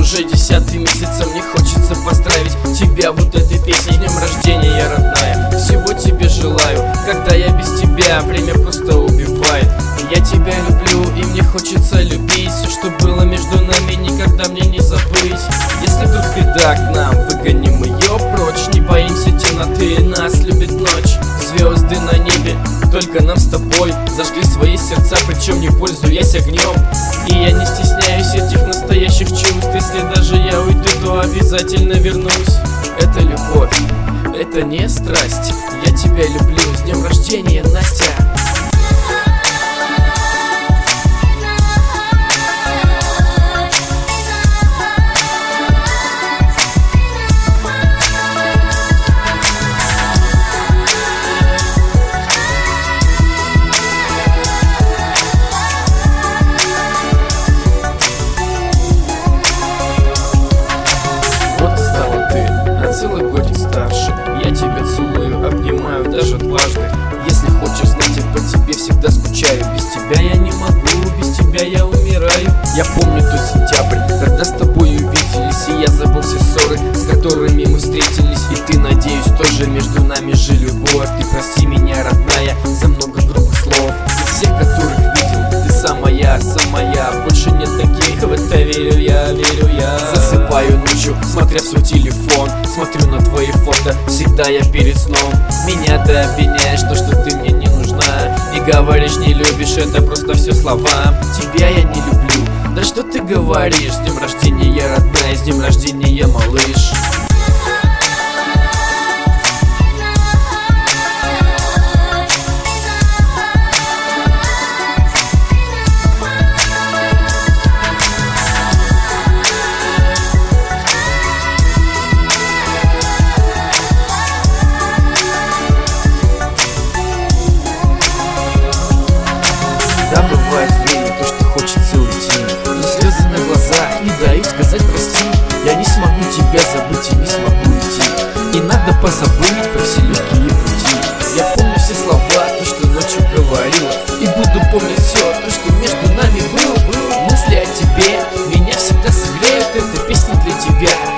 уже 10-й месяц, а мне хочется поздравить тебя вот этой песней. С днем рождения, я родная, всего тебе желаю. Когда я без тебя, время просто убивает. Я тебя люблю, и мне хочется любить. Все, что было между нами, никогда мне не забыть. Если вдруг беда к нам, выгоним ее прочь. Не боимся темноты, нас любит ночь. Звезды на небе, только нам с тобой зажгли свои сердца, причем не пользуясь огнем. И я не стесняюсь этих настоящих чувств. Если даже я уйду, то обязательно вернусь. Это любовь, это не страсть. Я тебя люблю, с днем рождения, Настя. Целый годик старше. Я тебя целую, обнимаю даже дважды. Если хочешь знать, я по тебе всегда скучаю. Без тебя я не могу, без тебя я умираю. Я помню тот сентябрь, когда с тобой увиделись, и я забыл все ссоры, с которыми мы встретились. И ты, надеюсь, тоже между нами же любовь. Ты прости меня, родная, за много грубых слов. Из всех, которых видел, ты самая, больше нет таких, в это верю я, Засыпаю ночью, смотря в свой телефон, смотрю на твои фото, всегда я перед сном. Меня ты обвиняешь, что ты мне не нужна, и говоришь, не любишь, это просто все слова. Тебя я не люблю, да что ты говоришь? С днем рождения, родная, с днем рождения, малыш. Да, бывает время, то, что хочется уйти, но слезы на глазах не дают сказать прости. Я не смогу тебя забыть и не смогу уйти, и надо позабыть про все легкие пути. Я помню все слова, то, что ночью говорила, и буду помнить все, то, что между нами было. Мысли о тебе меня всегда согреют, эта песня для тебя.